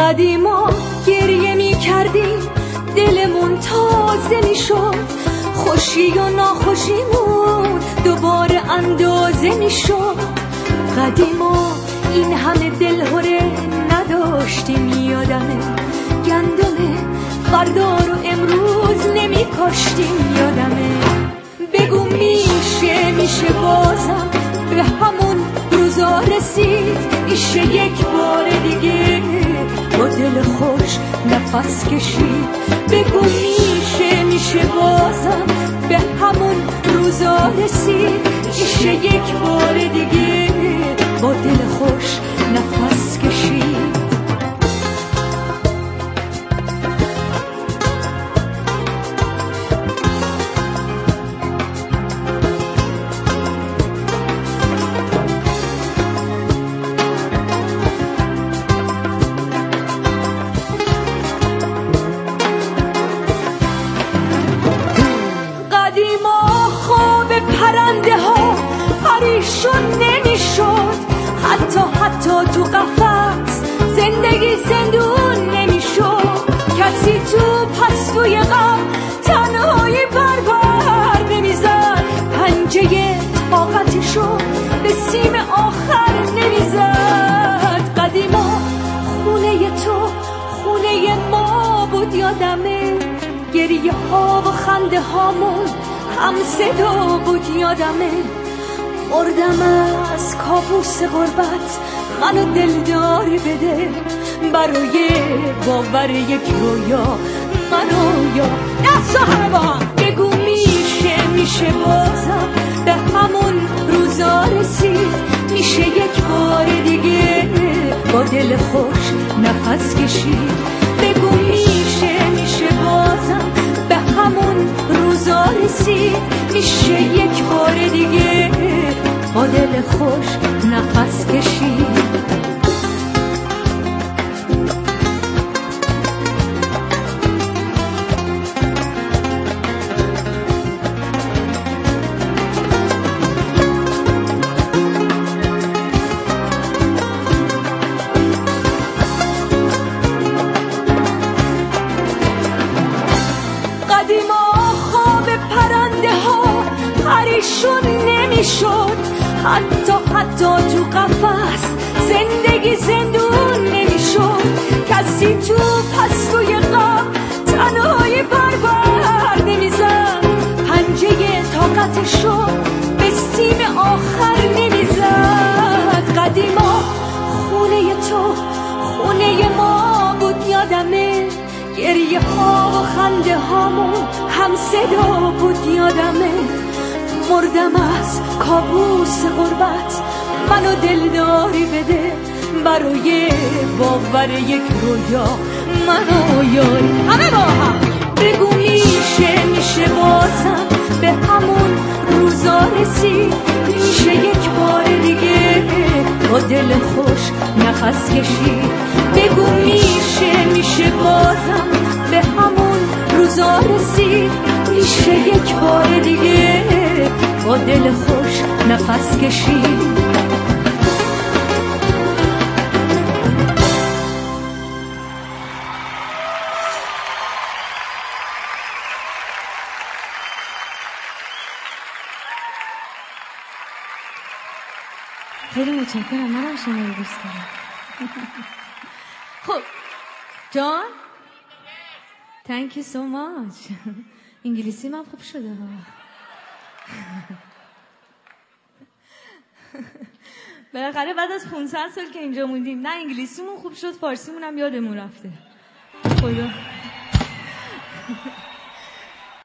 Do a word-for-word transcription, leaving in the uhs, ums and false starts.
قدیما گریه می کردیم دلمون تازه می شد، خوشی و ناخوشیمون دوباره اندازه می شد. قدیما این همه دلهوره نداشتیم، یادمه گندم فردا رو امروز نمی کاشتیم، یادمه. بگو میشه میشه بازم به همون روزا رسید، میشه یک بار دیگه با دل خوش نفس کشید. بگو میشه میشه بازم به همون روزا رسید، میشه یک بار دیگه با دل خوش نفس کشید. حتی تو قفس زندگی زندون نمیشد، کسی تو پستوی غم تنهایی بر بر نمیزد، پنجه طاقتشو به سیم آخر نمیزد. قدیما خونه تو خونه ما بود، یادمه گریه ها و خنده هامون هم صدا بود، یادمه. مردم از کابوس غربت، منو دلداری بده برای باور یک رویا، منو یا دست و هوا. بگو میشه میشه بازم به همون روزا رسید، میشه یک بار دیگه با دل خوش نفس کشید. بگو میشه میشه بازم به همون روزا رسید، میشه یک بار دیگه با دل خوش نفس کشید. قدیما خواب پرنده ها پریشون نمیشد، حتی حتی تو قفس زندگی زندون نمیشد، کسی تو پستوی غم تنهایی بر بر نمیزد، پنجه طاقتشو به سیم آخر نمیزد. قدیما خونه تو خونه ما بود، یادمه گریه ها و خنده هامون هم صدا بود، یادمه. مردم از کابوس غربت، منو دلداری بده برای باور یک رویا، منو یاری همه با هم. بگو میشه میشه بازم به همون روزا رسید، میشه یک بار دیگه با دل خوش نفس کشید. بگو میشه میشه بازم به همون روزا رسید، میشه یک بار دیگه با دل خوش نفس کشید. خیلی متشکرم، منم شما رو دوست دارم. خب جان thank you so much. انگلیسی من خوب شده ها. بالاخره بعد از پانصد سال که اینجا موندیم، نه انگلیسیمون خوب شد، فارسیمون هم یادمون رفته. خدا